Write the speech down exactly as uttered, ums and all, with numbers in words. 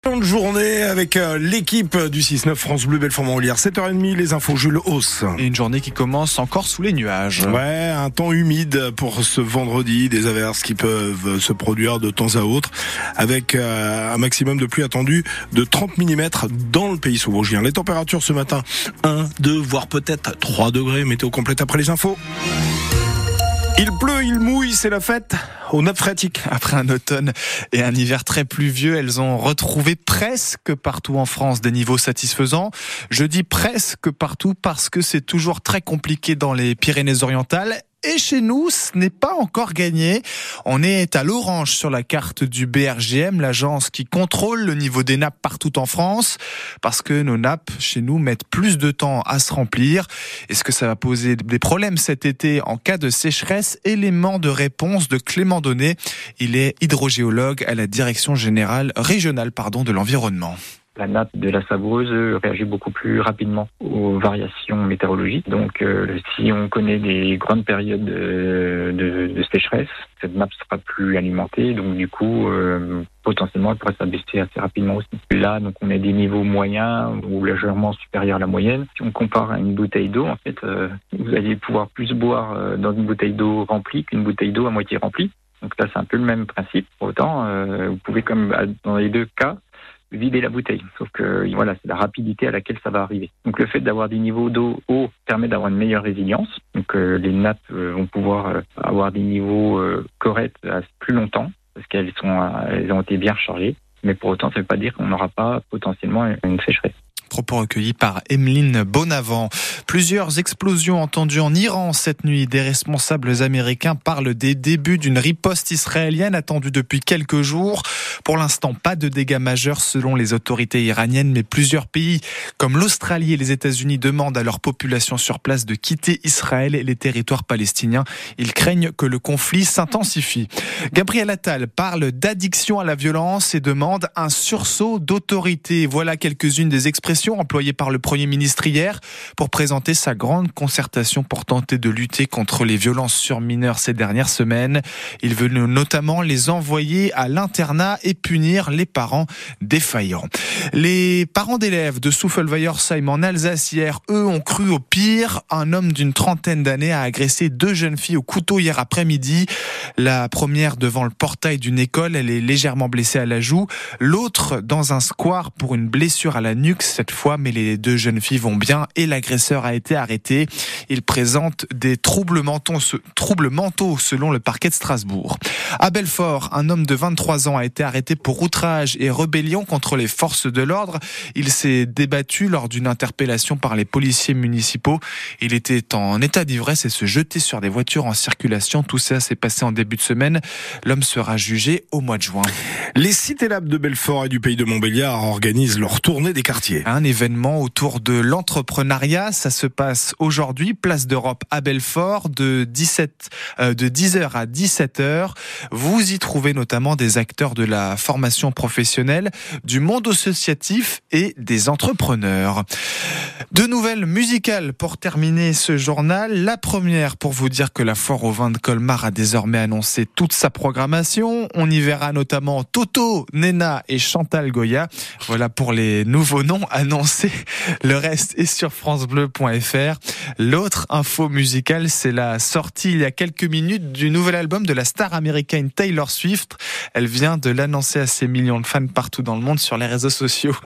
De journée avec euh, l'équipe du six neuf France Bleu Belfort-Montbéliard. sept heures trente, les infos Jules Hauss. Et une journée qui commence encore sous les nuages. Ouais, un temps humide pour ce vendredi, des averses qui peuvent se produire de temps à autre, avec euh, un maximum de pluie attendu de trente millimètres dans le pays sous-vosgien. Les températures ce matin, un, deux, voire peut-être trois degrés. Météo complète après les infos. Il pleut, il mouille, c'est la fête aux nappes phréatiques. Après un automne et un hiver très pluvieux, elles ont retrouvé presque partout en France des niveaux satisfaisants. Je dis presque partout parce que c'est toujours très compliqué dans les Pyrénées-Orientales. Et chez nous, ce n'est pas encore gagné. On est à l'orange sur la carte du B R G M, l'agence qui contrôle le niveau des nappes partout en France, parce que nos nappes, chez nous, mettent plus de temps à se remplir. Est-ce que ça va poser des problèmes cet été en cas de sécheresse? Élément de réponse de Clément Donnet. Il est hydrogéologue à la direction générale régionale pardon, de l'environnement. La nappe de la Savoureuse réagit beaucoup plus rapidement aux variations météorologiques. Donc, euh, si on connaît des grandes périodes de, de, de sécheresse, cette nappe sera plus alimentée. Donc, du coup, euh, potentiellement, elle pourrait s'abaisser assez rapidement aussi. Là, donc, on a des niveaux moyens ou légèrement supérieurs à la moyenne. Si on compare à une bouteille d'eau, en fait, euh, vous allez pouvoir plus boire euh, dans une bouteille d'eau remplie qu'une bouteille d'eau à moitié remplie. Donc là, c'est un peu le même principe. Pour autant, euh, vous pouvez comme dans les deux cas vider la bouteille. Sauf que voilà, c'est la rapidité à laquelle ça va arriver. Donc le fait d'avoir des niveaux d'eau hauts permet d'avoir une meilleure résilience. Donc euh, les nappes euh, vont pouvoir euh, avoir des niveaux euh, corrects à plus longtemps parce qu'elles sont, euh, elles ont été bien rechargées. Mais pour autant, ça ne veut pas dire qu'on n'aura pas potentiellement une sécheresse. Propos recueillis par Emeline Bonavent. Plusieurs explosions entendues en Iran cette nuit. Des responsables américains parlent des débuts d'une riposte israélienne attendue depuis quelques jours. Pour l'instant, pas de dégâts majeurs selon les autorités iraniennes, mais plusieurs pays comme l'Australie et les États-Unis demandent à leur population sur place de quitter Israël et les territoires palestiniens. Ils craignent que le conflit s'intensifie. Gabriel Attal parle d'addiction à la violence et demande un sursaut d'autorité. Voilà quelques-unes des expressions employée par le Premier ministre hier pour présenter sa grande concertation pour tenter de lutter contre les violences sur mineurs ces dernières semaines. Il veut notamment les envoyer à l'internat et punir les parents défaillants. Les parents d'élèves de Souffelweyersheim en Alsace hier, eux, ont cru au pire. Un homme d'une trentaine d'années a agressé deux jeunes filles au couteau hier après-midi. La première devant le portail d'une école, elle est légèrement blessée à la joue. L'autre dans un square pour une blessure à la nuque cette fois, mais les deux jeunes filles vont bien et l'agresseur a été arrêté. Il présente des troubles mentaux, troubles mentaux selon le parquet de Strasbourg. À Belfort, un homme de vingt-trois ans a été arrêté pour outrage et rébellion contre les forces de l'ordre. Il s'est débattu lors d'une interpellation par les policiers municipaux. Il était en état d'ivresse et se jetait sur des voitures en circulation. Tout ça s'est passé en début de semaine. L'homme sera jugé au mois de juin. Les Cités Labs de Belfort et du Pays de Montbéliard organisent leur tournée des quartiers. Un événement autour de l'entrepreneuriat, ça se passe aujourd'hui, place d'Europe à Belfort, de dix-sept, euh, de dix heures à dix-sept heures. Vous y trouvez notamment des acteurs de la formation professionnelle, du monde associatif et des entrepreneurs. Deux nouvelles musicales pour terminer ce journal. La première pour vous dire que la foire au vin de Colmar a désormais annoncé toute sa programmation. On y verra notamment Toto, Nena et Chantal Goya. Voilà pour les nouveaux noms annoncés. Le reste est sur francebleu point fr. L'autre info musicale, c'est la sortie il y a quelques minutes du nouvel album de la star américaine Taylor Swift. Elle vient de l'annoncer à ses millions de fans partout dans le monde sur les réseaux sociaux.